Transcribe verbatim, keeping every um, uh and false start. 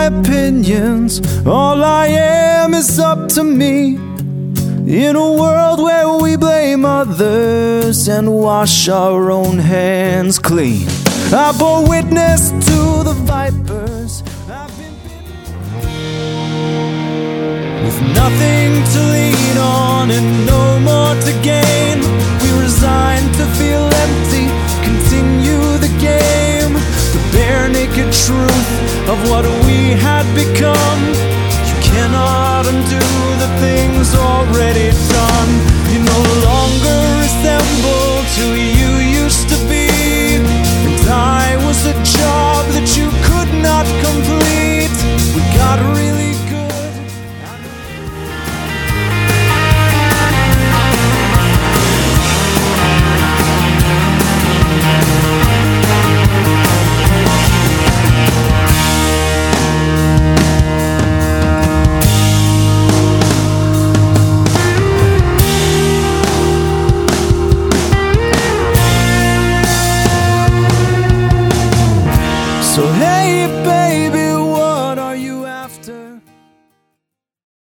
my opinions. All I am is up to me. In a world where we blame others and wash our own hands clean, I bore witness to the vipers. I've been with nothing to lean on and no more to gain. We resigned to feel empty, continue the game. The bare naked truth of what we had become. You cannot undo the things already done. You no longer resemble to who you used to be, and I was a job that you could not complete. We got really good. So hey